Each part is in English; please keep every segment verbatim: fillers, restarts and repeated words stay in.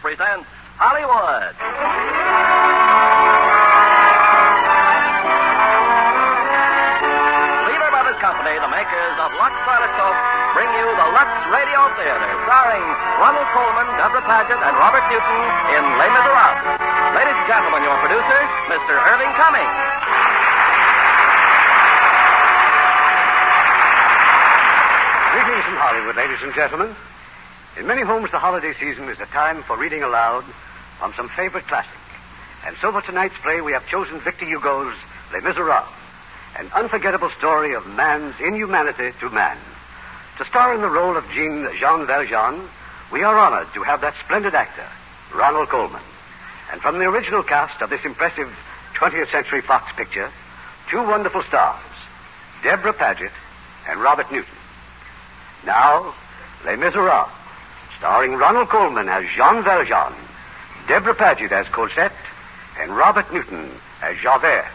presents Hollywood. Lever Brothers Company, the makers of Lux Toilet Soap, bring you the Lux Radio Theater, starring Ronald Colman, Deborah Paget, and Robert Newton in Les Miserables. Ladies and gentlemen, your producer, Mister Irving Cummings. Greetings from Hollywood, ladies and gentlemen. In many homes, the holiday season is a time for reading aloud from some favorite classic. And so for tonight's play, we have chosen Victor Hugo's Les Miserables, an unforgettable story of man's inhumanity to man. To star in the role of Jean, Jean Valjean, we are honored to have that splendid actor, Ronald Colman. And from the original cast of this impressive twentieth Century Fox picture, two wonderful stars, Deborah Paget and Robert Newton. Now, Les Miserables, starring Ronald Colman as Jean Valjean, Deborah Paget as Cosette, and Robert Newton as Javert.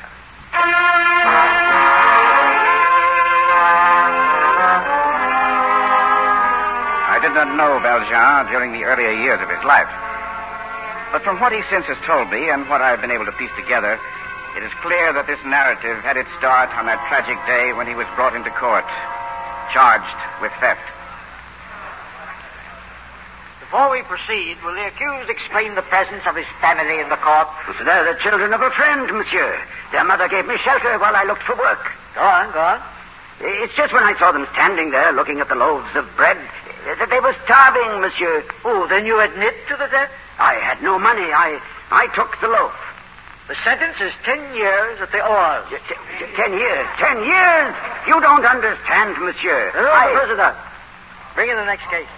I did not know Valjean during the earlier years of his life. But from what he since has told me and what I have been able to piece together, it is clear that this narrative had its start on that tragic day when he was brought into court, charged with theft. Before we proceed, will the accused explain the presence of his family in the court? They're the children of a friend, monsieur. Their mother gave me shelter while I looked for work. Go on, go on. It's just when I saw them standing there looking at the loaves of bread that they were starving, monsieur. Oh, then you admit to the debt? I had no money. I I took the loaf. The sentence is ten years at the oars. T- t- ten years. Ten years? You don't understand, monsieur. Hello, I... prisoner. Bring in the next case.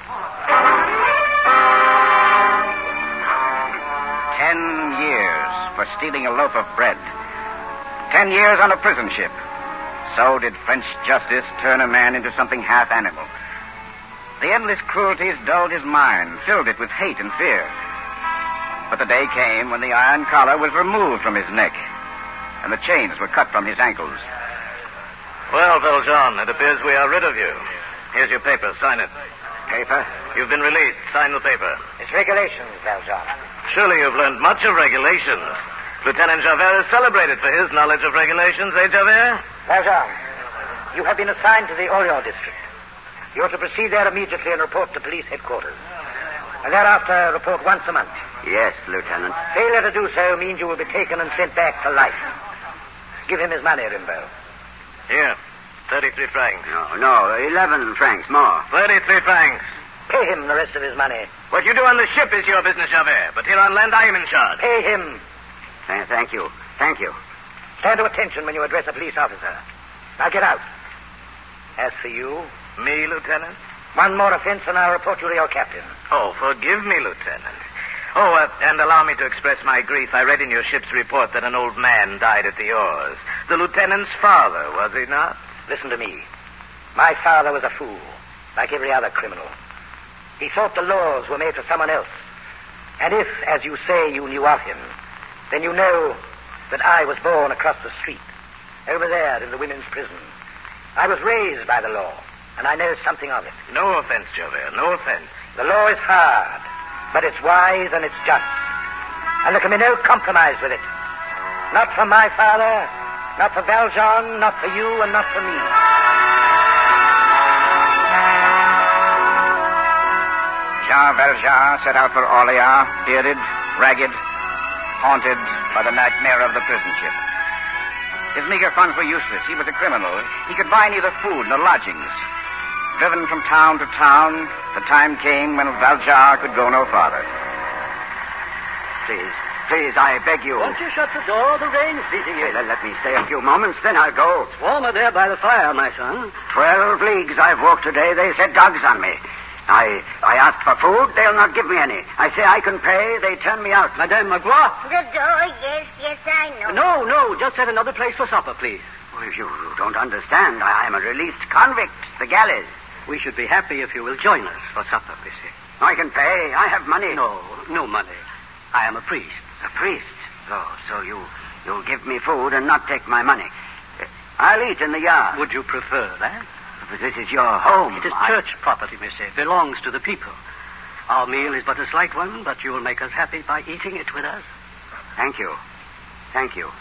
Ten years for stealing a loaf of bread. Ten years on a prison ship. So did French justice turn a man into something half animal. The endless cruelties dulled his mind, filled it with hate and fear. But the day came when the iron collar was removed from his neck, and the chains were cut from his ankles. Well, Valjean, it appears we are rid of you. Here's your paper. Sign it. Paper? You've been released. Sign the paper. It's regulations, Valjean. Surely you've learned much of regulations. Lieutenant Javert is celebrated for his knowledge of regulations, eh, Javert? Valjean, you have been assigned to the Orient district. You are to proceed there immediately and report to police headquarters. And thereafter, report once a month. Yes, Lieutenant. Failure to do so means you will be taken and sent back to life. Give him his money, Rimbaud. Here, thirty-three francs. No, no, eleven francs more. Thirty-three francs. Pay him the rest of his money. What you do on the ship is your business, Javert, but here on land I am in charge. Pay him. Th- thank you. Thank you. Stand to attention when you address a police officer. Now get out. As for you... Me, Lieutenant? One more offense and I'll report you to your captain. Oh, forgive me, Lieutenant. Oh, uh, and allow me to express my grief. I read in your ship's report that an old man died at the oars. The lieutenant's father, was he not? Listen to me. My father was a fool, like every other criminal. He thought the laws were made for someone else. And if, as you say, you knew of him, then you know that I was born across the street, over there in the women's prison. I was raised by the law, and I know something of it. No offense, Javert, no offense. The law is hard, but it's wise and it's just. And there can be no compromise with it. Not for my father, not for Valjean, not for you, and not for me. Jean Valjean set out for Orleans, bearded, ragged, haunted by the nightmare of the prison ship. His meager funds were useless. He was a criminal. He could buy neither food nor lodgings. Driven from town to town, the time came when Valjean could go no farther. Please, please, I beg you. Won't you shut the door? The rain's beating Hey, let, let me stay a few moments, then I'll go. It's warmer there by the fire, my son. Twelve leagues I've walked today. They set dogs on me. I I asked for food. They'll not give me any. I say I can pay. They turn me out. Madame Magloire. The door, yes, yes, I know. No, no, just at another place for supper, please. Well, you don't understand. I am a released convict. The galleys. We should be happy if you will join us for supper, monsieur. I can pay. I have money. No, no money. I am a priest. A priest? Oh, so you, you'll give me food and not take my money. I'll eat in the yard. Would you prefer that? But this is your home. It is I... church property, monsieur. It belongs to the people. Our meal is but a slight one, but you will make us happy by eating it with us. Thank you. Thank you.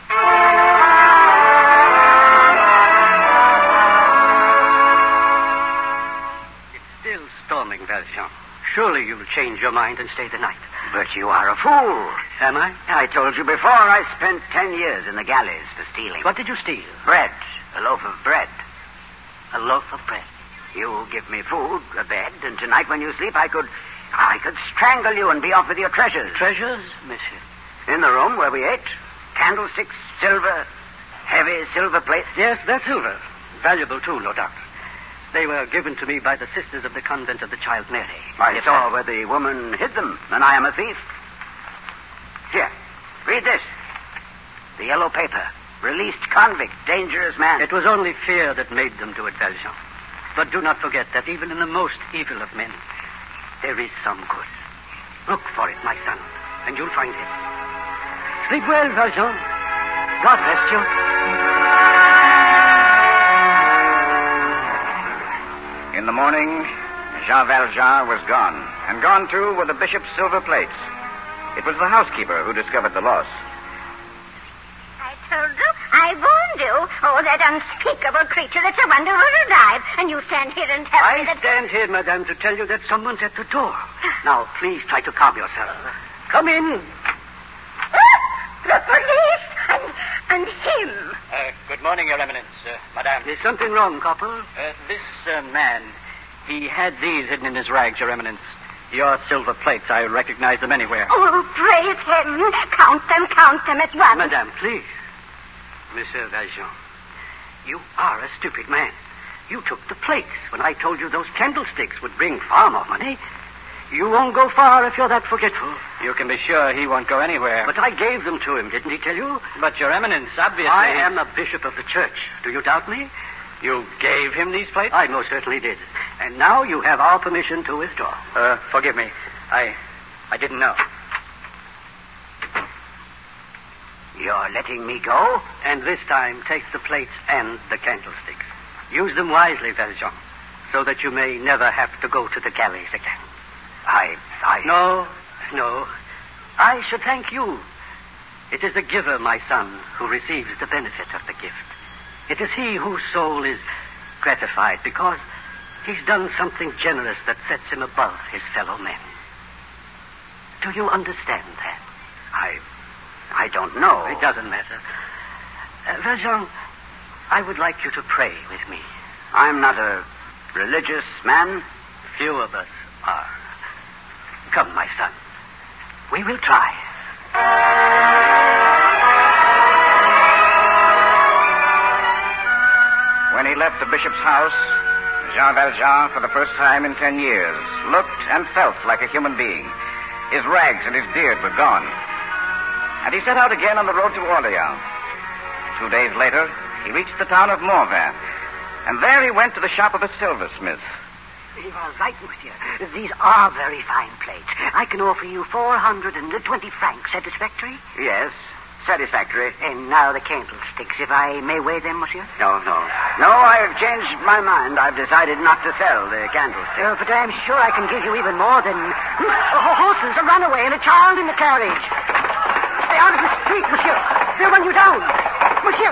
It's still storming, Valjean. Surely you'll change your mind and stay the night. But you are a fool. Am I? I told you before I spent ten years in the galleys for stealing. What did you steal? Bread. A loaf of bread. A loaf of bread. You give me food, a bed, and tonight when you sleep I could... I could strangle you and be off with your treasures. Treasures, monsieur? In the room where we ate. Candlesticks, silver, heavy silver plates. Yes, they're silver. Valuable, too, no doubt. They were given to me by the sisters of the convent of the Child Mary. I Yes, saw sir. where the woman hid them, and I am a thief. Here, read this. The yellow paper. Released convict, dangerous man. It was only fear that made them do it, Valjean. But do not forget that even in the most evil of men, there is some good. Look for it, my son, and you'll find it. Sleep well, Valjean. God rest you. In the morning, Jean Valjean was gone, and gone, too, were the bishop's silver plates. It was the housekeeper who discovered the loss. I told you, I warned you. Oh, that unspeakable creature, it's a wonder we're alive. And you stand here and tell me I that... stand here, madame, to tell you that someone's at the door. Now, please try to calm yourself. Come in. Ah, the police and, and him. Uh, good morning, Your Eminence, uh, Madame. There's something wrong, Copper. Uh, this uh, man, he had these hidden in his rags, Your Eminence. Your silver plates, I recognize them anywhere. Oh, praise him. Count them, count them at once. Madame, please. Monsieur Valjean, you are a stupid man. You took the plates when I told you those candlesticks would bring far more money. You won't go far if you're that forgetful. You can be sure he won't go anywhere. But I gave them to him, didn't he tell you? But, Your Eminence, obviously... I am a bishop of the church. Do you doubt me? You gave him these plates? I most certainly did. And now you have our permission to withdraw. Uh, forgive me. I... I didn't know. You're letting me go? And this time, take the plates and the candlesticks. Use them wisely, Valjean, so that you may never have to go to the galleys again. I... I... No, no. I should thank you. It is the giver, my son, who receives the benefit of the gift. It is he whose soul is gratified because he's done something generous that sets him above his fellow men. Do you understand that? I... I don't know. It doesn't matter. Uh, Valjean, I would like you to pray with me. I'm not a religious man. Few of us are. Come, my son. We will try. When he left the bishop's house, Jean Valjean, for the first time in ten years, looked and felt like a human being. His rags and his beard were gone. And he set out again on the road to Orleans. Two days later, he reached the town of Morvin, and there he went to the shop of a silversmith. You are right, monsieur. These are very fine plates. I can offer you four hundred twenty francs. Satisfactory? Yes, satisfactory. And now the candlesticks, if I may weigh them, monsieur? No, no. No, I've changed my mind. I've decided not to sell the candlesticks. Uh, but I'm sure I can give you even more than... Oh, horses, a runaway, and a child in the carriage. Stay out of the street, monsieur. They'll run you down. Monsieur.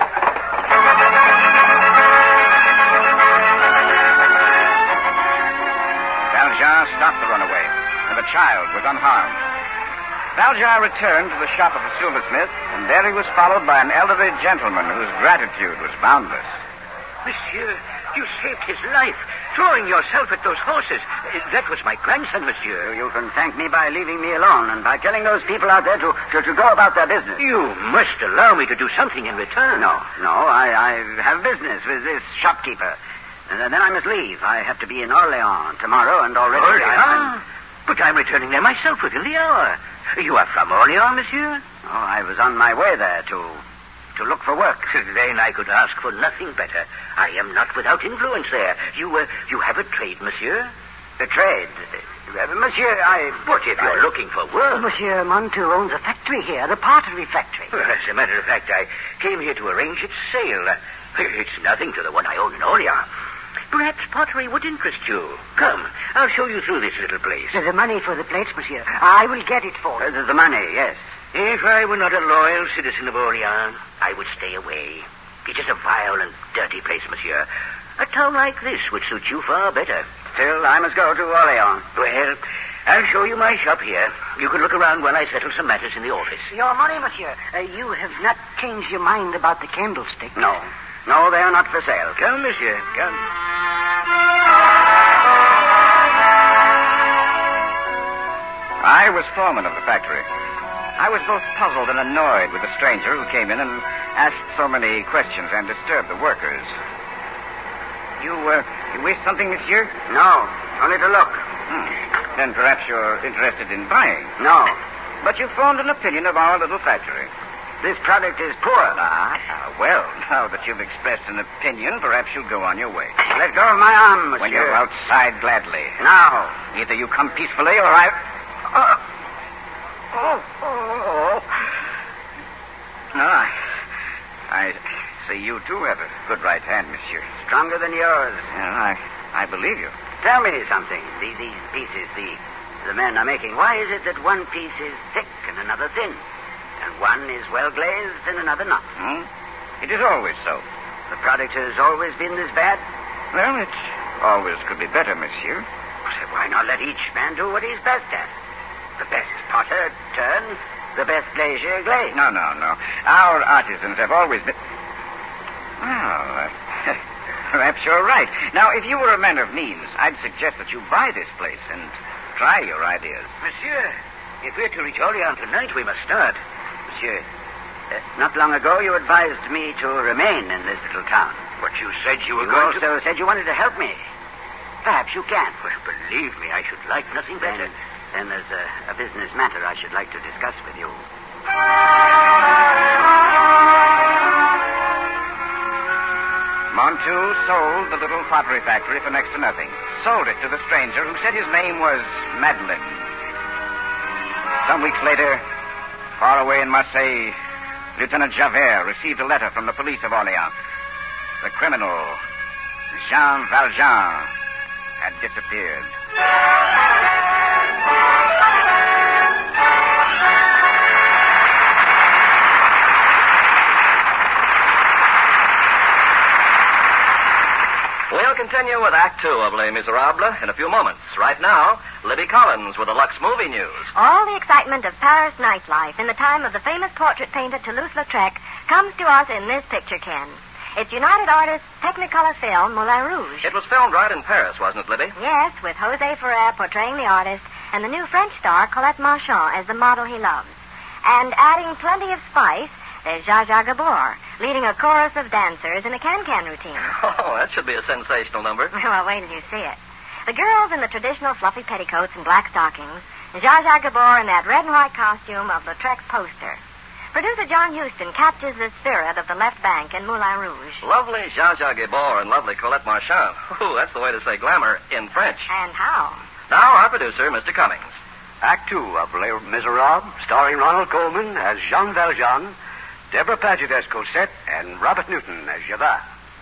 Valjean stopped the runaway, and the child was unharmed. Valjean returned to the shop of the silversmith, and there he was followed by an elderly gentleman whose gratitude was boundless. Monsieur, you saved his life, throwing yourself at those horses. That was my grandson, monsieur. You can thank me by leaving me alone and by telling those people out there to, to, to go about their business. You must allow me to do something in return. No, no, I, I have business with this shopkeeper. And then I must leave. I have to be in Orleans tomorrow, and already... Orleans? But I'm returning there myself within the hour. You are from Orleans, monsieur? Oh, I was on my way there to... to look for work. Then I could ask for nothing better. I am not without influence there. You, uh, you have a trade, monsieur? A trade? Uh, monsieur, I... But if you're I... looking for work... Monsieur Montu owns a factory here, the pottery factory. Well, as a matter of fact, I came here to arrange its sale. It's nothing to the one I own in Orleans. Perhaps pottery would interest you. Come, I'll show you through this little place. The, the money for the plates, monsieur. I will get it for Uh, you. the, the money, yes. If I were not a loyal citizen of Orleans, I would stay away. It is a vile and dirty place, monsieur. A town like this would suit you far better. Still, I must go to Orleans. Well, I'll show you my shop here. You can look around while I settle some matters in the office. Your money, monsieur. Uh, you have not changed your mind about the candlestick. No. No, they are not for sale. Come, monsieur, come. I was foreman of the factory. I was both puzzled and annoyed with the stranger who came in and asked so many questions and disturbed the workers. You, uh, you wish something, monsieur? No, only to look. Hmm. Then perhaps you're interested in buying. No. But you formed an opinion of our little factory. This product is poor. Ah, well, now that you've expressed an opinion, perhaps you'll go on your way. Let go of my arm, monsieur. When you're outside, gladly. Now. Either you come peacefully or I... Oh, oh, oh. No, I... I see you, too, have a good right hand, monsieur. Stronger than yours. Yeah, I, I believe you. Tell me something. These, these pieces the, the men are making, why is it that one piece is thick and another thin? And one is well glazed and another not? Hmm? It is always so. The product has always been this bad? Well, it always could be better, monsieur. So why not let each man do what he's best at? The best potter turn, the best glazier glaze. No, no, no. Our artisans have always been... Well, uh, perhaps you're right. Now, if you were a man of means, I'd suggest that you buy this place and try your ideas. Monsieur, if we're to reach Orleans tonight, we must start. Monsieur, uh, not long ago you advised me to remain in this little town. But you said you were You going also to... said you wanted to help me. Perhaps you can. Well, believe me, I should like nothing better. Then, then there's a, a business matter I should like to discuss with you. Montu sold the little pottery factory for next to nothing. Sold it to the stranger who said his name was Madeline. Some weeks later, far away in Marseille, Lieutenant Javert received a letter from the police of Orleans. The criminal, Jean Valjean, had disappeared. We'll continue with Act Two of Les Miserables in a few moments. Right now, Libby Collins with the Lux Movie News. All the excitement of Paris nightlife in the time of the famous portrait painter Toulouse-Lautrec comes to us in this picture, Ken. It's United Artists' Technicolor film, Moulin Rouge. It was filmed right in Paris, wasn't it, Libby? Yes, with José Ferrer portraying the artist and the new French star Colette Marchand as the model he loves. And adding plenty of spice, there's Zsa Zsa Gabor, leading a chorus of dancers in a can-can routine. Oh, that should be a sensational number. Well, wait till you see it. The girls in the traditional fluffy petticoats and black stockings, and Zsa Zsa Gabor in that red and white costume of Lautrec's poster. Producer John Huston captures the spirit of the left bank in Moulin Rouge. Lovely Zsa Zsa Gabor and lovely Colette Marchand. Ooh, that's the way to say glamour in French. And how? Now, our producer, Mister Cummings. Act two of Les Miserables, starring Ronald Colman as Jean Valjean, Deborah Paget as Cosette, and Robert Newton as Javert.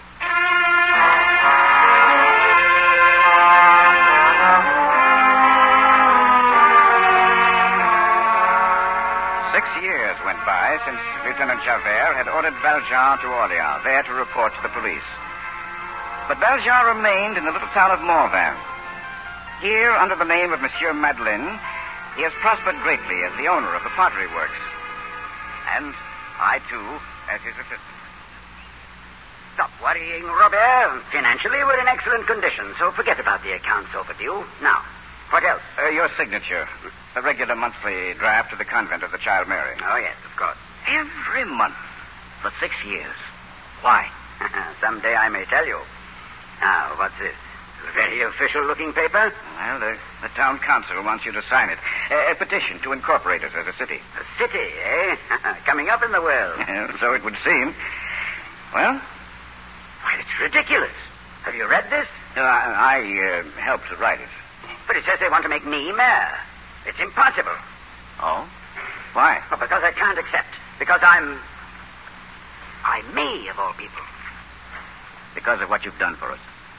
Six years went by since Lieutenant Javert had ordered Valjean to Orleans, there to report to the police. But Valjean remained in the little town of Morvan. Here, under the name of Monsieur Madeleine, he has prospered greatly as the owner of the pottery works. And I, too, as his assistant. Stop worrying, Robert. Financially, we're in excellent condition, so forget about the accounts overdue. Now, what else? Uh, your signature. The regular monthly draft to the convent of the Child Mary. Oh, yes, of course. Every month for six years. Why? Someday I may tell you. Now, what's this? A very official-looking paper? Well, the, the town council wants you to sign it. A, a petition to incorporate us as a city. A city, eh? Coming up in the world. So it would seem. Well? Why, it's ridiculous. Have you read this? Uh, I, I uh, helped to write it. But it says they want to make me mayor. It's impossible. Oh? Why? Well, because I can't accept. Because I'm... I'm me, of all people. Because of what you've done for us.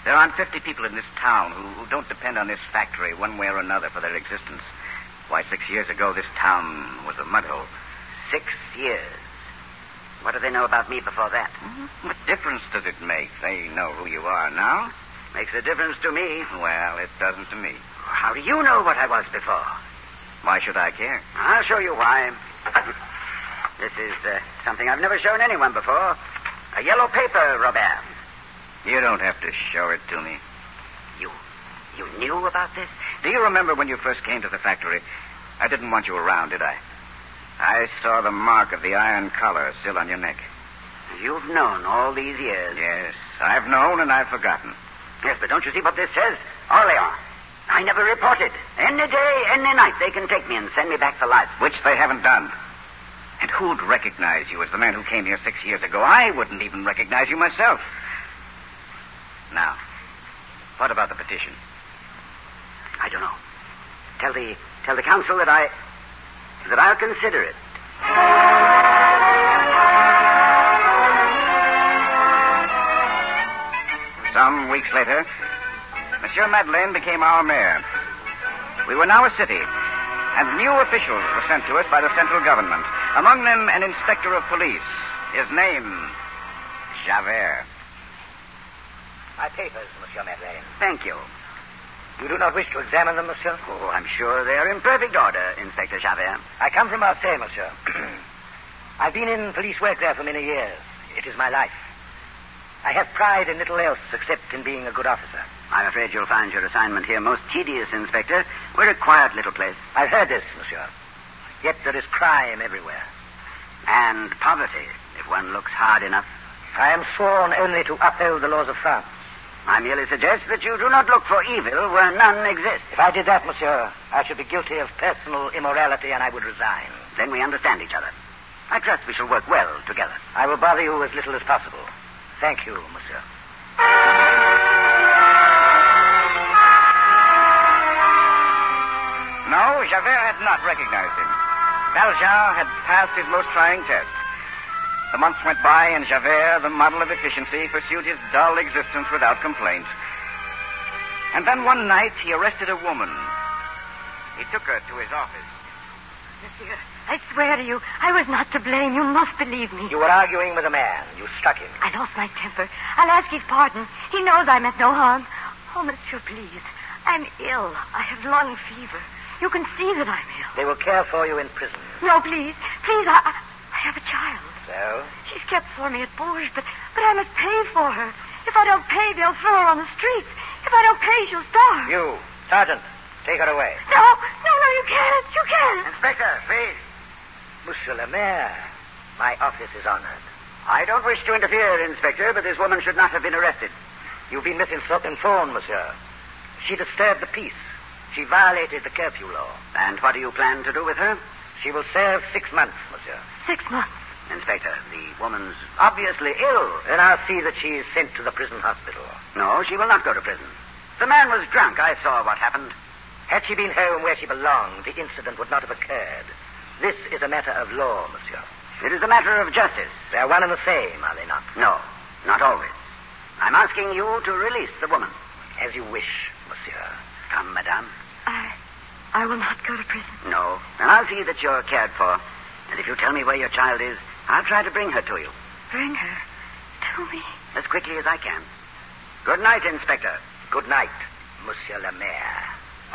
There aren't fifty people in this town who, who don't depend on this factory one way or another for their existence. Why, six years ago, this town was a mud hole. Six years. What do they know about me before that? Mm-hmm. What difference does it make? They know who you are now. Makes a difference to me. Well, it doesn't to me. How do you know what I was before? Why should I care? I'll show you why. This is uh, something I've never shown anyone before. A yellow paper, Robert. You don't have to show it to me. You, you knew about this? Do you remember when you first came to the factory? I didn't want you around, did I? I saw the mark of the iron collar still on your neck. You've known all these years. Yes, I've known and I've forgotten. Yes, but don't you see what this says? Orleans. I never reported. Any day, any night, they can take me and send me back for life. Which they haven't done. And who'd recognize you as the man who came here six years ago? I wouldn't even recognize you myself. Now, what about the petition? I don't know. Tell the tell the council that I that I'll consider it. Some weeks later, Monsieur Madeleine became our mayor. We were now a city, and new officials were sent to us by the central government. Among them, an inspector of police. His name, Javert. My papers, Monsieur Madeleine. Thank you. You do not wish to examine them, Monsieur? Oh, I'm sure they're in perfect order, Inspector Javert. I come from Marseille, Monsieur. I've been in police work there for many years. It is my life. I have pride in little else except in being a good officer. I'm afraid you'll find your assignment here most tedious, Inspector. We're a quiet little place. I've heard this, Monsieur. Yet there is crime everywhere. And poverty, if one looks hard enough. I am sworn only to uphold the laws of France. I merely suggest that you do not look for evil where none exists. If I did that, Monsieur, I should be guilty of personal immorality and I would resign. Then we understand each other. I trust we shall work well together. I will bother you as little as possible. Thank you, Monsieur. No, Javert had not recognized him. Valjean had passed his most trying test. The months went by, and Javert, the model of efficiency, pursued his dull existence without complaint. And then one night, he arrested a woman. He took her to his office. Monsieur, I swear to you, I was not to blame. You must believe me. You were arguing with a man. You struck him. I lost my temper. I'll ask his pardon. He knows I meant no harm. Oh, Monsieur, please. I'm ill. I have lung fever. You can see that I'm ill. They will care for you in prison. No, please. Please, I, I, I have a child. So? She's kept for me at Bourges, but, but I must pay for her. If I don't pay, they'll throw her on the streets. If I don't pay, she'll starve. You, Sergeant, take her away. No, no, no, you can't. You can't. Inspector, please. Monsieur le Maire, my office is honored. I don't wish to interfere, Inspector, but this woman should not have been arrested. You've been misinformed, Monsieur. She disturbed the peace. She violated the curfew law. And what do you plan to do with her? She will serve six months, Monsieur. Six months. Inspector, the woman's obviously ill. Then I'll see that she is sent to the prison hospital. No, she will not go to prison. The man was drunk. I saw what happened. Had she been home where she belonged, the incident would not have occurred. This is a matter of law, Monsieur. It is a matter of justice. They are one and the same, are they not? No, not always. I'm asking you to release the woman. As you wish, Monsieur. Come, madame. I... I will not go to prison. No, and I'll see that you're cared for. And if you tell me where your child is, I'll try to bring her to you. Bring her to me? As quickly as I can. Good night, Inspector. Good night, Monsieur le Maire.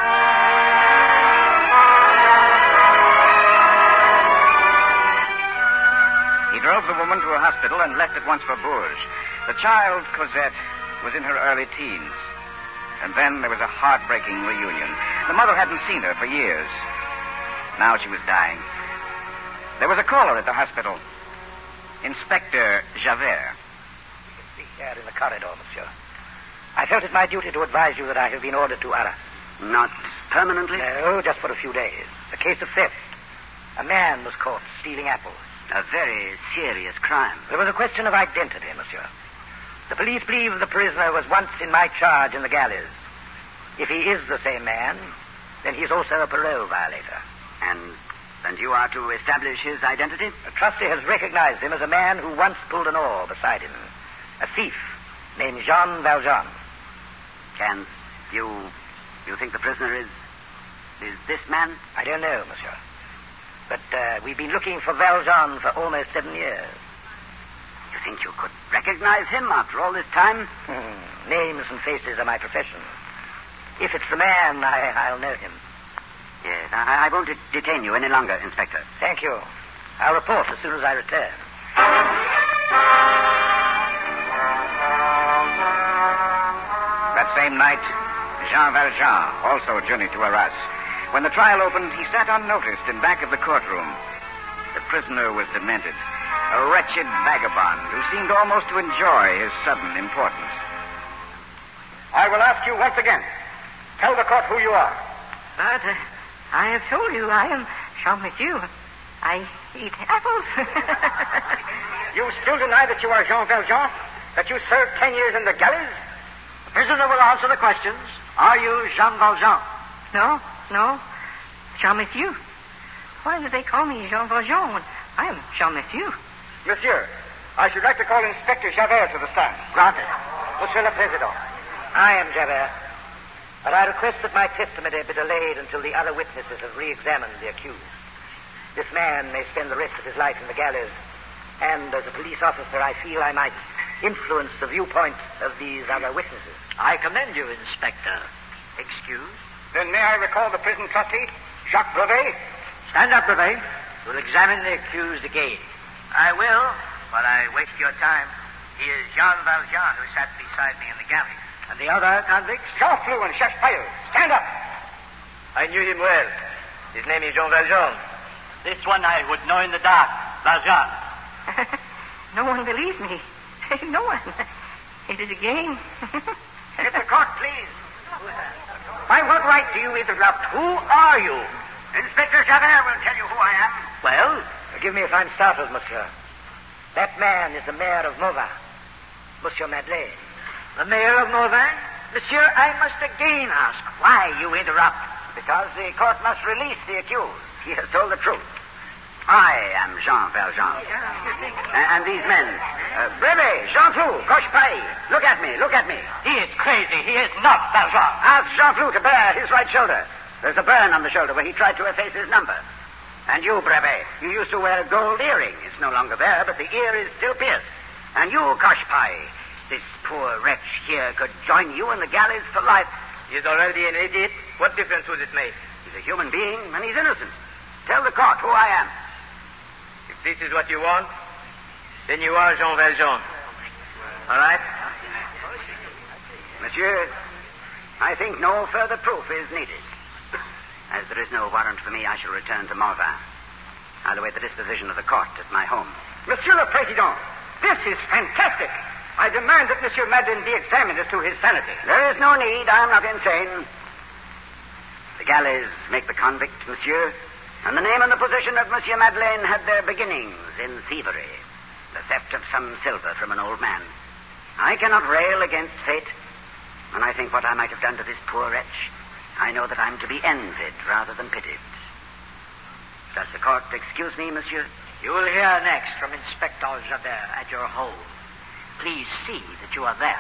He drove the woman to a hospital and left at once for Bourges. The child, Cosette, was in her early teens. And then there was a heartbreaking reunion. The mother hadn't seen her for years. Now she was dying. There was a caller at the hospital. Inspector Javert. You can see here in the corridor, Monsieur. I felt it my duty to advise you that I have been ordered to Arras. Not permanently? No, just for a few days. A case of theft. A man was caught stealing apples. A very serious crime. There was a question of identity, Monsieur. The police believe the prisoner was once in my charge in the galleys. If he is the same man, then he is also a parole violator. And and you are to establish his identity? The trustee has recognized him as a man who once pulled an oar beside him. A thief named Jean Valjean. chance, you you think the prisoner is is this man? I don't know, monsieur. But uh, we've been looking for Valjean for almost seven years. You think you could recognize him after all this time? Hmm. Names and faces are my profession. If it's the man, I, I'll know him. Yes, I, I won't de- detain you any longer, Inspector. Thank you. I'll report as soon as I return. That same night, Jean Valjean also journeyed to Arras. When the trial opened, he sat unnoticed in back of the courtroom. The prisoner was demented, a wretched vagabond who seemed almost to enjoy his sudden importance. I will ask you once again. Tell the court who you are. But uh, I have told you I am Jean Mathieu. I eat apples. You still deny that you are Jean Valjean? That you served ten years in the galleys? The prisoner will answer the questions. Are you Jean Valjean? No, no. Jean Mathieu. Why do they call me Jean Valjean when I am Jean Mathieu? Monsieur, I should like to call Inspector Javert to the stand. Granted. Monsieur le Président. I am Javert. But I request that my testimony be delayed until the other witnesses have re-examined the accused. This man may spend the rest of his life in the galleys, and as a police officer, I feel I might influence the viewpoint of these other witnesses. I commend you, Inspector. Excuse? Then may I recall the prison trustee, Jacques Brevet? Stand up, Brevet. We'll examine the accused again. I will, but I waste your time. He is Jean Valjean, who sat beside me in the galley. And the other convicts? Jean Flou and Chef Payel. Stand up. I knew him well. His name is Jean Valjean. This one I would know in the dark. Valjean. No one believes me. No one. It is a game. If the court, please. By what right do you interrupt? Who are you? Inspector Javert will tell you who I am. Well? Forgive me if I'm startled, monsieur. That man is the mayor of Mauvais, Monsieur Madeleine. The mayor of Mauvais? Monsieur, I must again ask why you interrupt. Because the court must release the accused. He has told the truth. I am Jean Valjean. And, and these men, uh, Brevet, Jean Flou, Cochepaille, look at me, look at me. He is crazy. He is not Valjean. Ask Jean Flou to bare his right shoulder. There's a burn on the shoulder where he tried to efface his number. And you, Brevet, you used to wear a gold earring. It's no longer there, but the ear is still pierced. And you, Cochepaille, this poor wretch here could join you in the galleys for life. He's already an idiot. What difference would it make? He's a human being, and he's innocent. Tell the court who I am. If this is what you want, then you are Jean Valjean. All right? Monsieur, I think no further proof is needed. As there is no warrant for me, I shall return to Morvan. I'll await the disposition of the court at my home. Monsieur le Président, this is fantastic. I demand that Monsieur Madeleine be examined as to his sanity. There is no need. I am not insane. The galleys make the convict, monsieur, and the name and the position of Monsieur Madeleine had their beginnings in thievery, the theft of some silver from an old man. I cannot rail against fate, and I think what I might have done to this poor wretch, I know that I'm to be envied rather than pitied. Does the court excuse me, monsieur? You will hear next from Inspector Javert at your home. Please see that you are there.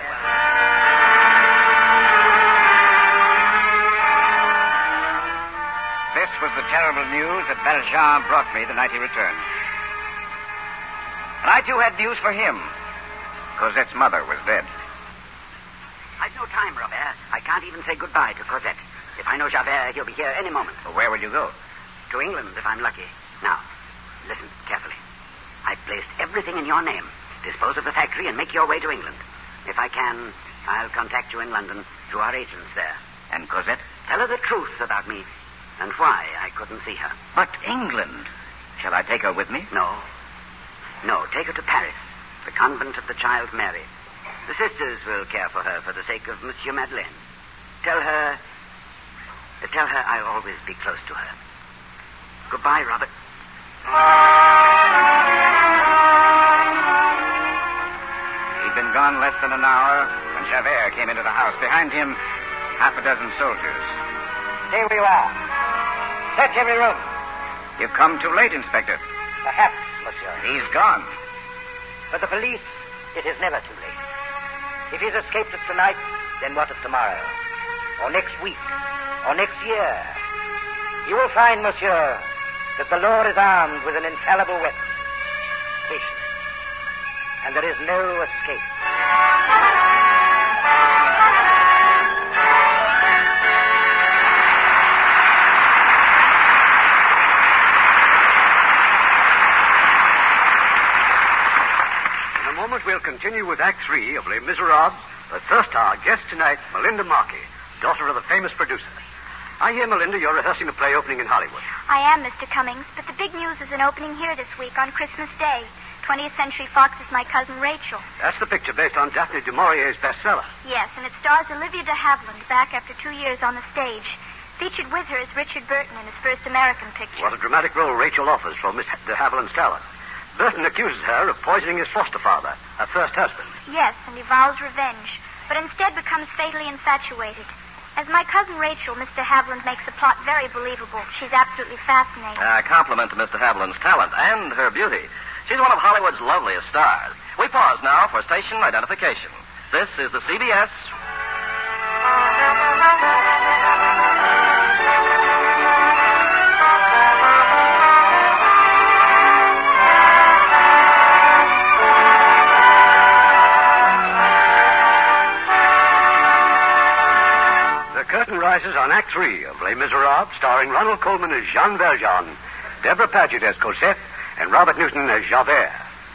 This was the terrible news that Valjean brought me the night he returned. And I, too, had news for him. Cosette's mother was dead. I've no time, Robert. I can't even say goodbye to Cosette. If I know Javert, he'll be here any moment. Well, where will you go? To England, if I'm lucky. Now, listen carefully. I've placed everything in your name. Dispose of the factory and make your way to England. If I can, I'll contact you in London through our agents there. And Cosette? Tell her the truth about me and why I couldn't see her. But England. Shall I take her with me? No. No, take her to Paris, the convent of the Child Mary. The sisters will care for her for the sake of Monsieur Madeleine. Tell her... Tell her I'll always be close to her. Goodbye, Robert. He'd been gone less than an hour when Javert came into the house. Behind him, half a dozen soldiers. Here we are. Search every room. You've come too late, Inspector. Perhaps, monsieur. He's gone. For the police, it is never too late. If he's escaped us tonight, then what of tomorrow? Or next week? Or next year? You will find, monsieur, that the law is armed with an infallible weapon. Patience. And there is no escape. In a moment, we'll continue with Act Three of Les Miserables, but first our guest tonight, Melinda Markey, daughter of the famous producer. I hear, Melinda, you're rehearsing a play opening in Hollywood. I am, Mister Cummings, but the big news is an opening here this week on Christmas Day. twentieth Century Fox's My Cousin Rachel. That's the picture based on Daphne du Maurier's bestseller. Yes, and it stars Olivia de Havilland back after two years on the stage. Featured with her is Richard Burton in his first American picture. What a dramatic role Rachel offers for Miss de Havilland's talent. Burton accuses her of poisoning his foster father, her first husband. Yes, and he vows revenge, but instead becomes fatally infatuated. As My Cousin Rachel, Miss de Havilland makes the plot very believable. She's absolutely fascinating. A compliment to Miss de Havilland's talent and her beauty. She's one of Hollywood's loveliest stars. We pause now for station identification. This is the C B S. Rises on Act Three of Les Miserables, starring Ronald Colman as Jean Valjean, Deborah Paget as Cosette, and Robert Newton as Javert.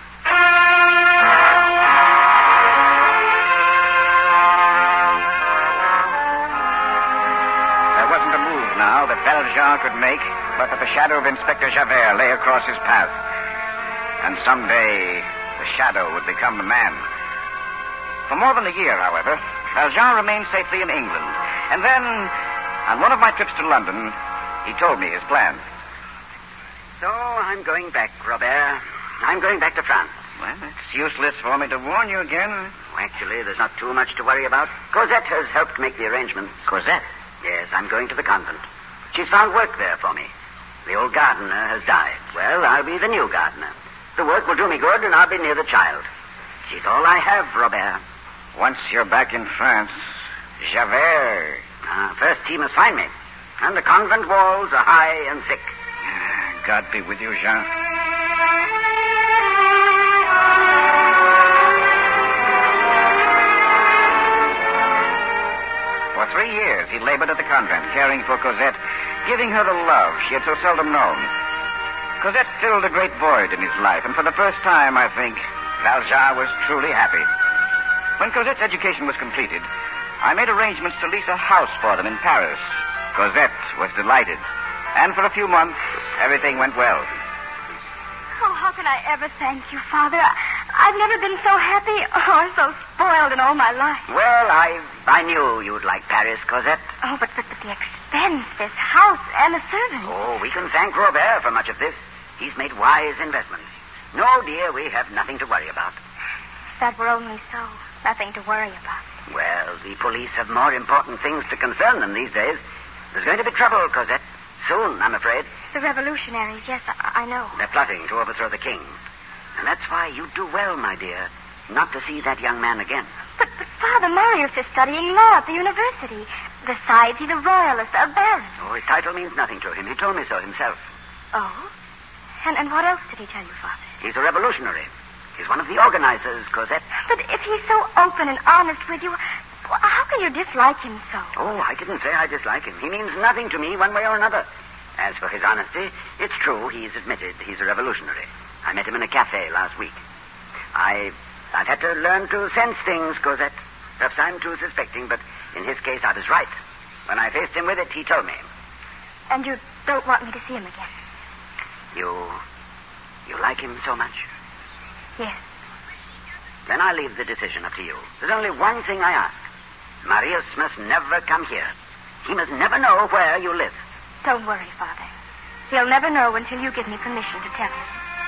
There wasn't a move now that Valjean could make, but that the shadow of Inspector Javert lay across his path. And someday, the shadow would become the man. For more than a year, however, Valjean remained safely in England. And then, on one of my trips to London, he told me his plans. So I'm going back, Robert. I'm going back to France. Well, it's useless for me to warn you again. Actually, there's not too much to worry about. Cosette has helped make the arrangements. Cosette? Yes, I'm going to the convent. She's found work there for me. The old gardener has died. Well, I'll be the new gardener. The work will do me good, and I'll be near the child. She's all I have, Robert. Once you're back in France, Javert. Uh, first, he must find me. And the convent walls are high and thick. God be with you, Jean. For three years, he labored at the convent, caring for Cosette, giving her the love she had so seldom known. Cosette filled a great void in his life, and for the first time, I think, Valjean was truly happy. When Cosette's education was completed, I made arrangements to lease a house for them in Paris. Cosette was delighted. And for a few months, everything went well. Oh, how can I ever thank you, Father? I, I've never been so happy or so spoiled in all my life. Well, I I knew you'd like Paris, Cosette. Oh, but, but, but the expense, this house, and the servants. Oh, we can thank Robert for much of this. He's made wise investments. No, dear, we have nothing to worry about. If that were only so. Nothing to worry about. Well, the police have more important things to concern them these days. There's going to be trouble, Cosette. Soon, I'm afraid. The revolutionaries, yes, I, I know. They're plotting to overthrow the king. And that's why you do well, my dear, not to see that young man again. But, but Father, Marius is studying law at the university. Besides, he's a royalist, a baron. Oh, his title means nothing to him. He told me so himself. Oh? And, and what else did he tell you, Father? He's a revolutionary. He's one of the organizers, Cosette. But if he's so open and honest with you, how can you dislike him so? Oh, I didn't say I dislike him. He means nothing to me one way or another. As for his honesty, it's true he's admitted he's a revolutionary. I met him in a cafe last week. I, I've had to learn to sense things, Cosette. Perhaps I'm too suspecting, but in his case I was right. When I faced him with it, he told me. And you don't want me to see him again? You, you like him so much? Yes. Then I leave the decision up to you. There's only one thing I ask. Marius must never come here. He must never know where you live. Don't worry, Father. He'll never know until you give me permission to tell him.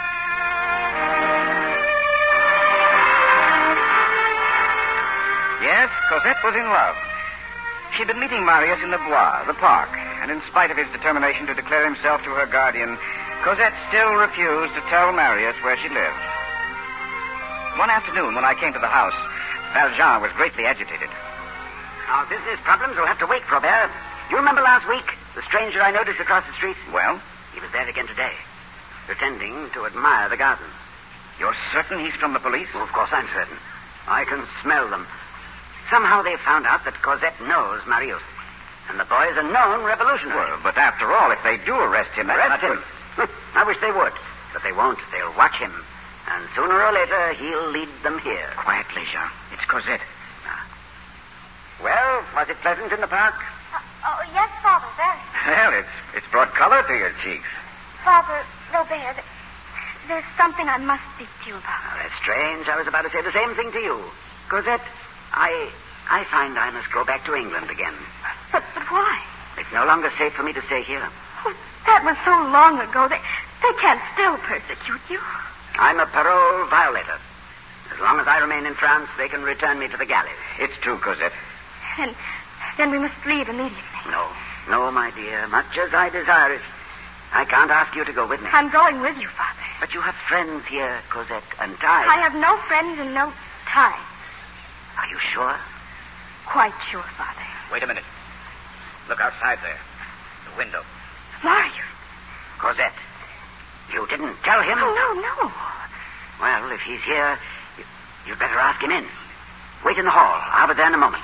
Yes, Cosette was in love. She'd been meeting Marius in the Bois, the park, and in spite of his determination to declare himself to her guardian, Cosette still refused to tell Marius where she lived. One afternoon, when I came to the house, Valjean was greatly agitated. Our business problems will have to wait, Robert. You remember last week, the stranger I noticed across the street? Well? He was there again today, pretending to admire the gardens. You're certain he's from the police? Well, of course I'm certain. I can smell them. Somehow they found out that Cosette knows Marius. And the boy is a known revolutionary. Well, but after all, if they do arrest him... Arrest him? I wish they would. But they won't. They'll watch him. And sooner or later, he'll lead them here. Quietly, Jean. It's Cosette. Ah. Well, was it pleasant in the park? Uh, oh, yes, Father, very. Well, it's it's brought color to your cheeks. Father, Robert, th- there's something I must speak to you about. Oh, that's strange. I was about to say the same thing to you. Cosette, I I find I must go back to England again. But, but why? It's no longer safe for me to stay here. Oh, that was so long ago. They, they can't still persecute you. I'm a parole violator. As long as I remain in France, they can return me to the galleys. It's true, Cosette. Then, then we must leave immediately. No, no, my dear. Much as I desire it, I can't ask you to go with me. I'm going with you, Father. But you have friends here, Cosette, and ties. I have no friends and no ties. Are you sure? Quite sure, Father. Wait a minute. Look outside there. The window. Marius. Cosette, you didn't tell him? Oh, no, no. Well, if he's here, you, you'd better ask him in. Wait in the hall. I'll be there in a moment.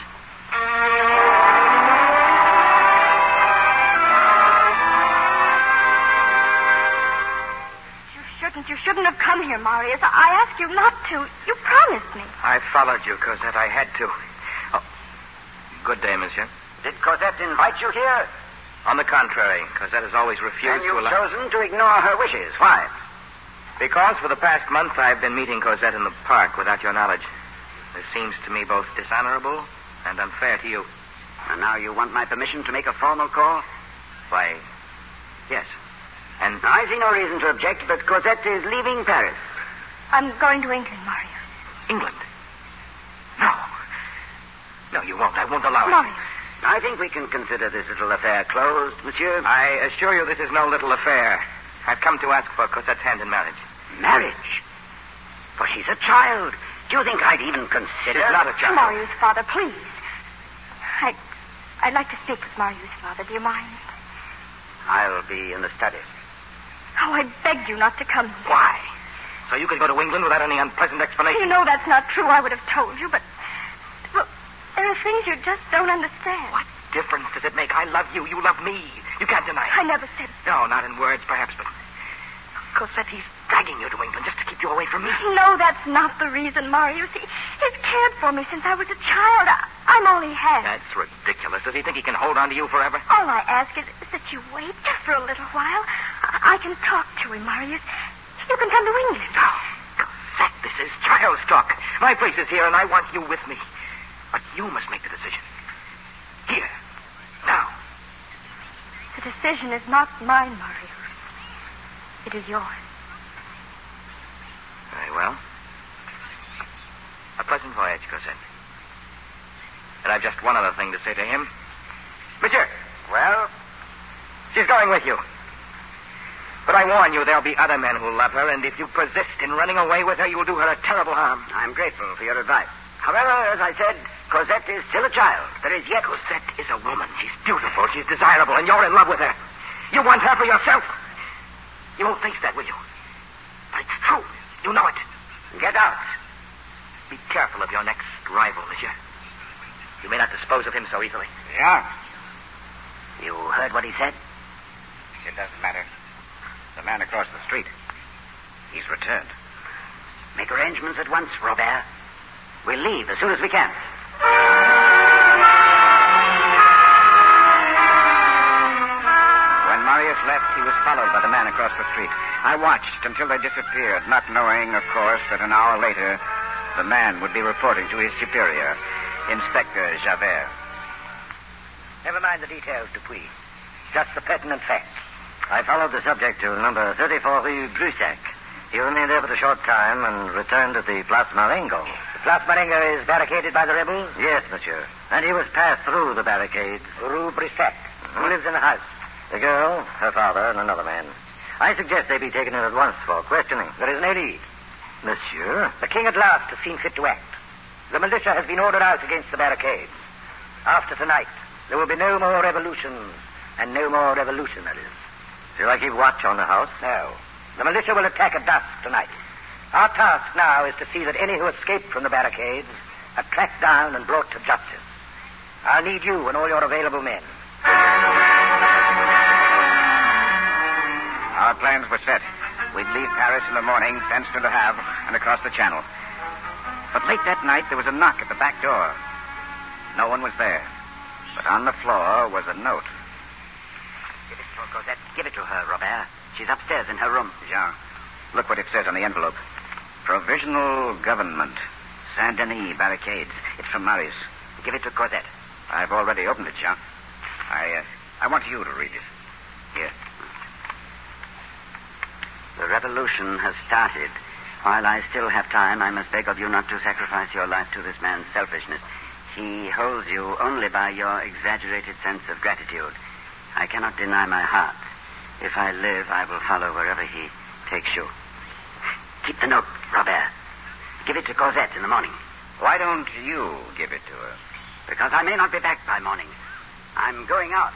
You shouldn't. You shouldn't have come here, Marius. I asked you not to. You promised me. I followed you, Cosette. I had to. Oh. Good day, monsieur. Did Cosette invite you here? On the contrary, Cosette has always refused Then you've to allow... chosen to ignore her wishes. Why? Because for the past month I've been meeting Cosette in the park without your knowledge. This seems to me both dishonorable and unfair to you. And now you want my permission to make a formal call? Why, yes. And I see no reason to object, but Cosette is leaving Paris. I'm going to England, Marius. England? No. No, you won't. I won't allow it. Marius. I think we can consider this little affair closed, monsieur. I assure you this is no little affair. I've come to ask for Cosette's hand in marriage. Marriage? For she's a child. Do you think I'd even consider... She's not a child. Marius, Father, please. I, I'd like to speak with Marius, Father. Do you mind? I'll be in the study. Oh, I begged you not to come here. Why? So you could go to England without any unpleasant explanation? You know that's not true. I would have told you, but... Well, there are things you just don't understand. What difference does it make? I love you. You love me. You can't deny it. I never said... No, not in words, perhaps, but... Cosette, he's dragging you to England just to keep you away from me. No, that's not the reason, Marius. He, he's cared for me since I was a child. I, I'm only half. That's ridiculous. Does he think he can hold on to you forever? All I ask is, is that you wait just for a little while. I, I can talk to him, Marius. You can come to England. No, Cosette, this is child's talk. My place is here, and I want you with me. But you must make the decision. Here. Now. The decision is not mine, Marius. It is yours. Very well. A pleasant voyage, Cosette. And I've just one other thing to say to him. Monsieur. Well? She's going with you. But I warn you, there'll be other men who love her, and if you persist in running away with her, you'll do her a terrible harm. I'm grateful for your advice. However, as I said, Cosette is still a child. There is yet... Cosette is a woman. She's beautiful. She's desirable, and you're in love with her. You want her for yourself. You won't face that, will you? But it's true. You know it. Get out. Be careful of your next rival, monsieur. You may not dispose of him so easily. Yeah. You heard what he said? It doesn't matter. The man across the street. He's returned. Make arrangements at once, Robert. We'll leave as soon as we can. When Marius left, he was followed by the man across the street. I watched until they disappeared, not knowing, of course, that an hour later, the man would be reporting to his superior, Inspector Javert. Never mind the details, Dupuis. Just the pertinent facts. I followed the subject to number thirty-four Rue Brussac. He remained there for a short time and returned to the Place Marengo. The Place Marengo is barricaded by the rebels? Yes, monsieur. And he was passed through the barricades. Rue Brussac. Mm-hmm. Who lives in the house? The girl, her father, and another man. I suggest they be taken in at once for questioning. There is no need. Monsieur? The king at last has seen fit to act. The militia has been ordered out against the barricades. After tonight, there will be no more revolutions and no more revolutionaries. Shall I keep watch on the house? No. The militia will attack at dusk tonight. Our task now is to see that any who escape from the barricades are tracked down and brought to justice. I'll need you and all your available men. Our plans were set. We'd leave Paris in the morning, thence to Le Havre, and across the Channel. But late that night, there was a knock at the back door. No one was there. But on the floor was a note. Give it to her, Cosette. Give it to her, Robert. She's upstairs in her room. Jean, look what it says on the envelope. Provisional Government. Saint-Denis Barricades. It's from Marius. Give it to Cosette. I've already opened it, Jean. I, uh, I want you to read it. Here. The revolution has started. While I still have time, I must beg of you not to sacrifice your life to this man's selfishness. He holds you only by your exaggerated sense of gratitude. I cannot deny my heart. If I live, I will follow wherever he takes you. Keep the note, Robert. Give it to Cosette in the morning. Why don't you give it to her? Because I may not be back by morning. I'm going out.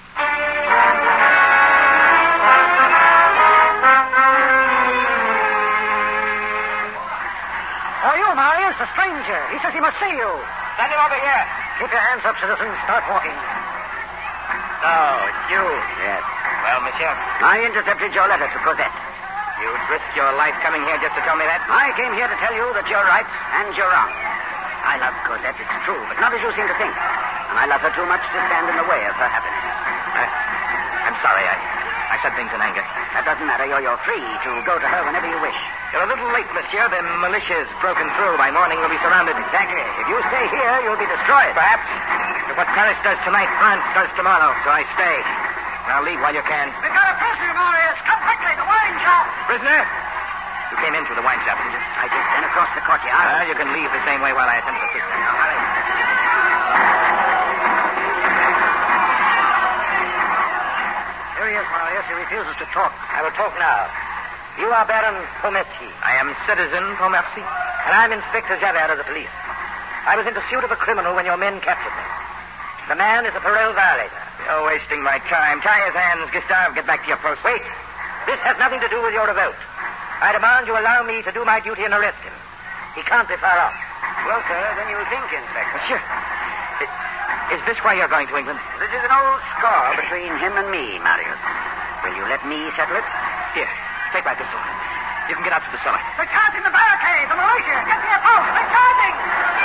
Oh, you, Marius, a stranger. He says he must see you. Send him over here. Keep your hands up, citizens. Start walking. Oh, it's you. Yes. Well, monsieur, I intercepted your letter to Cosette. you'd risk your life coming here just to tell me that? I came here to tell you that you're right and you're wrong. I love Cosette, it's true, but not as you seem to think. And I love her too much to stand in the way of her happiness. I, I'm sorry. I, I said things in anger. That doesn't matter. You're, you're free to go to her whenever you wish. You're a little late, monsieur. The militia's broken through. By morning, we'll be surrounded. Exactly. If you stay here, you'll be destroyed. Perhaps. If what Paris does tonight, France does tomorrow. So I stay. Now leave while you can. We've got a prisoner, Marius. Come quickly, the wine shop. Prisoner? You came in through the wine shop, didn't you? I did. Then across the courtyard. Well, you can leave the same way while I attend to the prisoner. Now, hurry. Here he is, Marius. He refuses to talk. I will talk now. You are Baron Pontmercy. I am Citizen Pontmercy. And I'm Inspector Javert of the police. I was in pursuit of a criminal when your men captured me. The man is a parole violator. You're wasting my time. Tie his hands, Gustave. Get back to your post. Wait. This has nothing to do with your revolt. I demand you allow me to do my duty and arrest him. He can't be far off. Well, sir, then you think, Inspector. Monsieur, is this why you're going to England? This is an old score between him and me, Marius. Will you let me settle it? Here, take my pistol. You can get out to the cellar. They're charging the barricade, the militia. Get to your post. They're charging.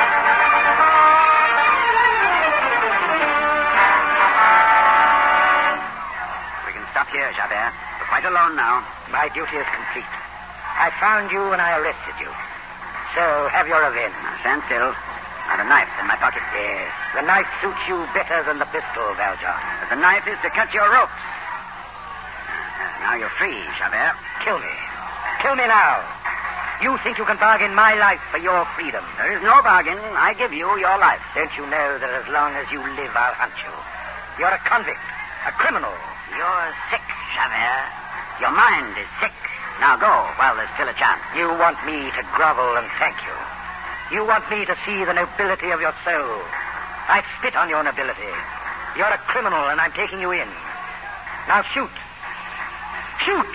We can stop here, Javert. We're quite alone now. My duty is complete. I found you and I arrested you. So, have your revenge. Now, stand still. Now, the knife in my pocket. Yes, the knife suits you better than the pistol, Valjean. But the knife is to cut your ropes. Now you're free, Javert. Kill me. Kill me now. You think you can bargain my life for your freedom. There is no bargain. I give you your life. Don't you know that as long as you live, I'll hunt you? You're a convict, a criminal. You're sick, Javert. Your mind is sick. Now go while there's still a chance. You want me to grovel and thank you. You want me to see the nobility of your soul. I spit on your nobility. You're a criminal, and I'm taking you in. Now shoot. Shoot!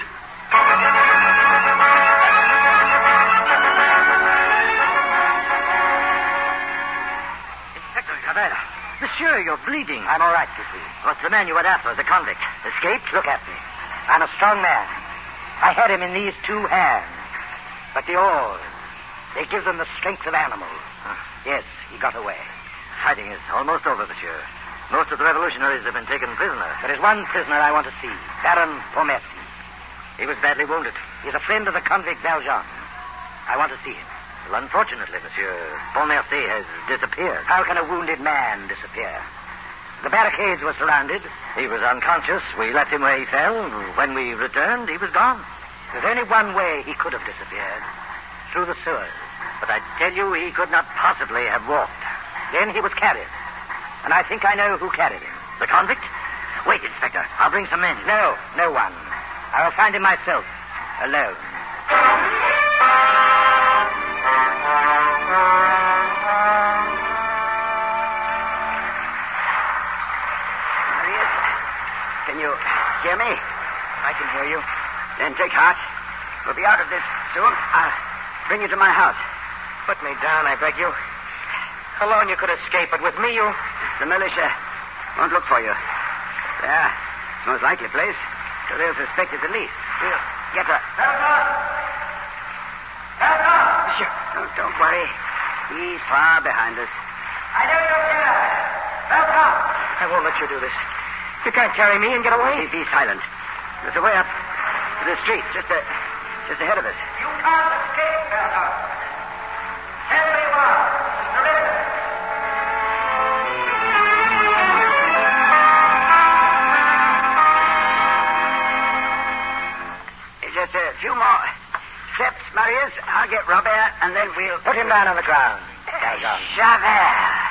Inspector Javert. Monsieur, you're bleeding. I'm all right, you see. What's the man you went after, the convict? Escaped? Look at me. I'm a strong man. I had him in these two hands. But the oars, they give them the strength of animals. Huh. Yes, he got away. Fighting is almost over, monsieur. Most of the revolutionaries have been taken prisoner. There is one prisoner I want to see, Baron Pontmercy. He was badly wounded. He's a friend of the convict Valjean. I want to see him. Well, unfortunately, monsieur, Pontmercy has disappeared. How can a wounded man disappear? The barricades were surrounded. He was unconscious. We left him where he fell. When we returned, he was gone. There's only one way he could have disappeared. Through the sewers. But I tell you, he could not possibly have walked. Then he was carried. And I think I know who carried him. The convict? Wait, Inspector. I'll bring some men. No, no one. I will find him myself. Alone. hear me? I can hear you. Then take heart. We'll be out of this soon. I'll bring you to my house. Put me down, I beg you. Alone you could escape, but with me you... The militia won't look for you. There. It's the most likely place. So they'll suspect it the least. We'll get her. Help us! Help us! Sure. Don't, don't worry. He's far behind us. I know you're here. Help us! I won't let you do this. You can't carry me and get away. Be, be silent. There's a way up to the street, just a, just ahead of us. You can't escape, Helga. Tell me what. Surrender. Just a few more steps, Marius. I'll get Robert, and then we'll... Put him down on the ground. Uh, Javert.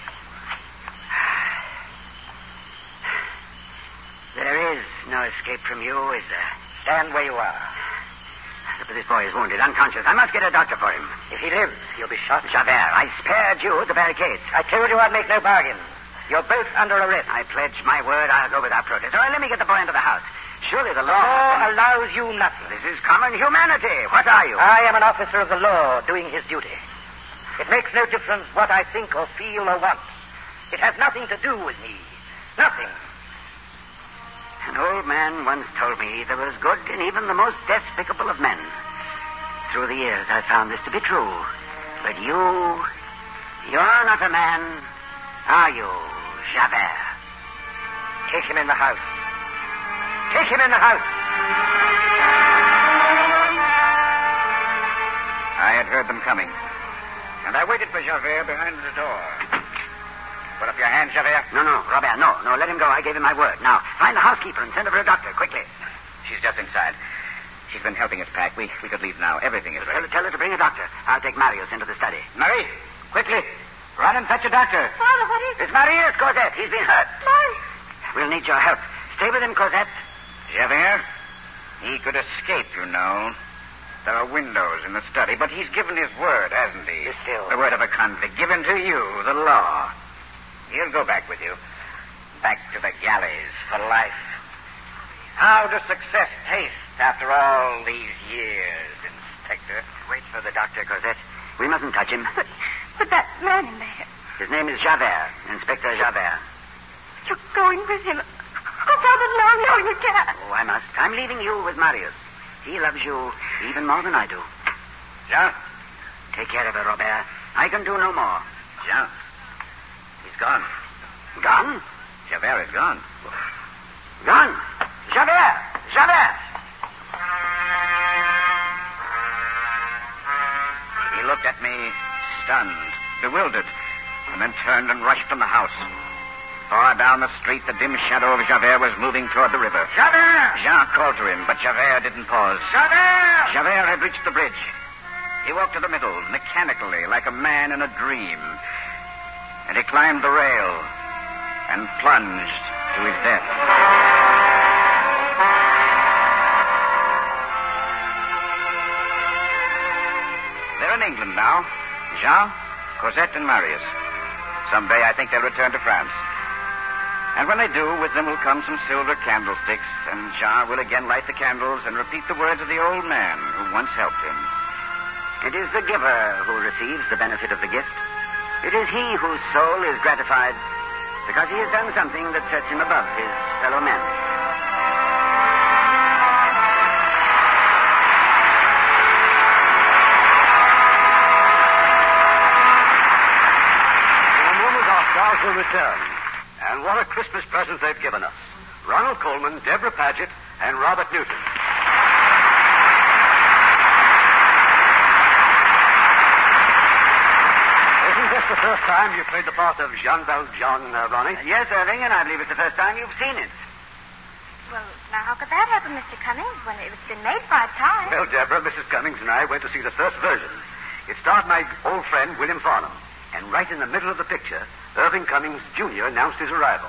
There is no escape from you, is there? Stand where you are. But this boy is wounded, unconscious. I must get a doctor for him. If he lives, he'll be shot. Javert, I spared you at the barricades. I told you I'd make no bargain. You're both under arrest. I pledge my word I'll go without protest. All right, let me get the boy into the house. Surely the law... law allows you nothing. This is common humanity. What are you? I am an officer of the law doing his duty. It makes no difference what I think or feel or want. It has nothing to do with me. Nothing. An old man once told me there was good in even the most despicable of men. Through the years, I found this to be true. But you... You're not a man, are you, Javert? Take him in the house. Take him in the house. I had heard them coming, and I waited for Javert behind the door. Put up your hand, Javert. No, no, Robert, no, no, let him go. I gave him my word. Now, find the housekeeper and send her for a doctor, quickly. She's just inside. She's been helping us pack. We we could leave now. Everything is Tell ready. her, tell her to bring a doctor. I'll take Marius into the study. Marie, quickly. Run and fetch a doctor. Father, what is it? It's Marius, Cosette. He's been hurt. Marius. We'll need your help. Stay with him, Cosette. Javert, he could escape, you know. There are windows in the study, but he's given his word, hasn't he? Still. The word of a convict given to you, the law. He'll go back with you. Back to the galleys for life. How does success taste after all these years, Inspector? Wait for the doctor, Cosette. We mustn't touch him. But, but that man in there. His name is Javert, Inspector Javert. You're going with him. Oh, Father, no, no, you can't. Oh, I must. I'm leaving you with Marius. He loves you even more than I do. Jean? Take care of her, Robert. I can do no more. Jean. He's gone. Gone? Javert is gone. Gone. Javert! Javert! He looked at me, stunned, bewildered, and then turned and rushed from the house. Far down the street, the dim shadow of Javert was moving toward the river. Javert! Jean called to him, but Javert didn't pause. Javert! Javert had reached the bridge. He walked to the middle, mechanically, like a man in a dream. And he climbed the rail and plunged to his death. They're in England now. Jean, Cosette, and Marius. Someday I think they'll return to France. And when they do, with them will come some silver candlesticks, and Jean will again light the candles and repeat the words of the old man who once helped him. It is the giver who receives the benefit of the gift. It is he whose soul is gratified because he has done something that sets him above his fellow men. In a moment, our stars will return. And what a Christmas present they've given us. Ronald Colman, Deborah Paget, and Robert Newton. Isn't this the first time you've played the part of Jean Valjean, uh, Ronnie? Yes, Irving, and I believe it's the first time you've seen it. Well, now, how could that happen, Mister Cummings, when it's been made five times? Well, Deborah, Missus Cummings and I went to see the first version. It starred my old friend, William Farnham. And right in the middle of the picture, Irving Cummings, Junior announced his arrival.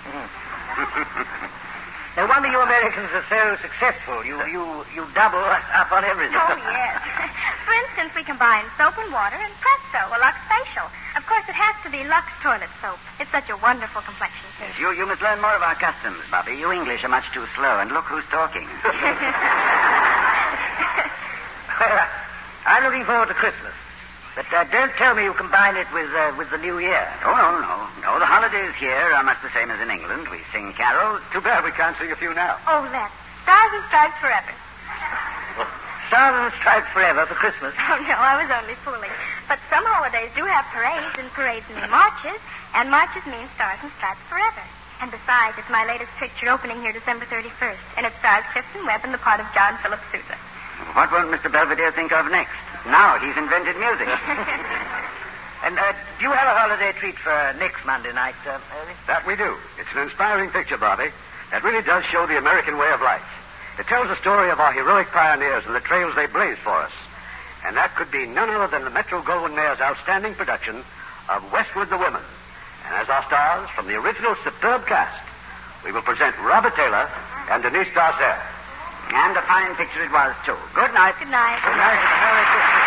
No wonder you Americans are so successful. You you you double up on everything. Oh, yes. For instance, we combine soap and water and presto, a Lux facial. A Of course, it has to be Lux toilet soap. It's such a wonderful complexion, too. You, you must learn more of our customs, Bobby. You English are much too slow, and look who's talking. Well, I'm looking forward to Christmas. But uh, don't tell me you combine it with uh, with the New Year. Oh, no, no. No, the holidays here are much the same as in England. We sing carols. Too bad we can't sing a few now. Oh, that. Stars and Stripes Forever. Stars and Stripes Forever for Christmas. Oh, no, I was only fooling. But some holidays do have parades, and parades mean marches, and marches mean Stars and Stripes Forever. And besides, it's my latest picture opening here December thirty-first, and it stars Clifton Webb in the part of John Philip Sousa. What won't Mister Belvedere think of next? Now he's invented music. And uh, do you have a holiday treat for next Monday night, uh, Ernie? That we do. It's an inspiring picture, Bobby. That really does show the American way of life. It tells the story of our heroic pioneers and the trails they blazed for us. And that could be none other than the Metro-Goldwyn-Mayer's outstanding production of Westward the Women. And as our stars from the original superb cast, we will present Robert Taylor and Denise Darcel. And a fine picture it was, too. Good night. Good night. Good night. Merry Christmas.